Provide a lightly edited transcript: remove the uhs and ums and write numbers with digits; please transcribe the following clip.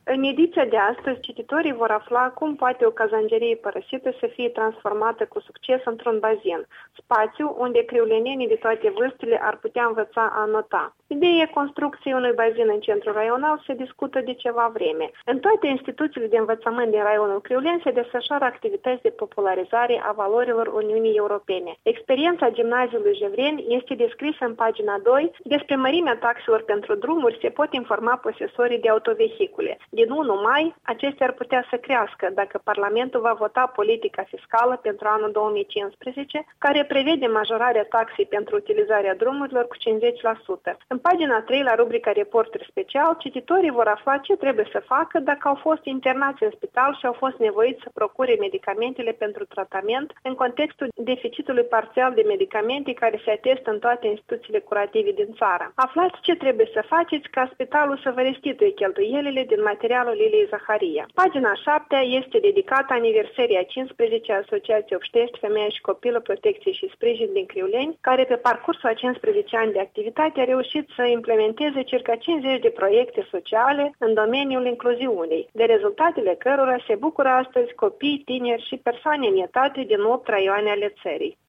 În ediția de astăzi, cititorii vor afla cum poate o cazangerie părăsită să fie transformată cu succes într-un bazin, spațiu unde criulenenii de toate vârstele ar putea învăța a nota. Ideea construcției unui bazin în centrul raional se discută de ceva vreme. În toate instituțiile de învățământ din raionul Criulen se desfășoară activități de popularizare a valorilor Uniunii Europene. Experiența gimnaziului Jevreni este descrisă în pagina 2. Despre mărimea taxelor pentru drumuri se pot informa posesorii de autovehicule. Din 1 mai, acestea ar putea să crească dacă Parlamentul va vota politica fiscală pentru anul 2015, care prevede majorarea taxei pentru utilizarea drumurilor cu 50%. În pagina 3, la rubrica Reporter special, cititorii vor afla ce trebuie să facă dacă au fost internați în spital și au fost nevoiți să procure medicamentele pentru tratament în contextul deficitului parțial de medicamente care se atestă în toate instituțiile curative din țară. Aflați ce trebuie să faceți ca spitalul să vă restituie cheltuielile din materialul Liliei Zaharia. Pagina 7 este dedicată aniversării a 15 a Asociației Obștești, Femeia și Copilul, Protecție și Sprijin din Criuleni, care pe parcursul a 15 ani de activitate a reușit să implementeze circa 50 de proiecte sociale în domeniul incluziunii, de rezultatele cărora se bucură astăzi copii, tineri și persoane în etate din 8 raioane ale țării.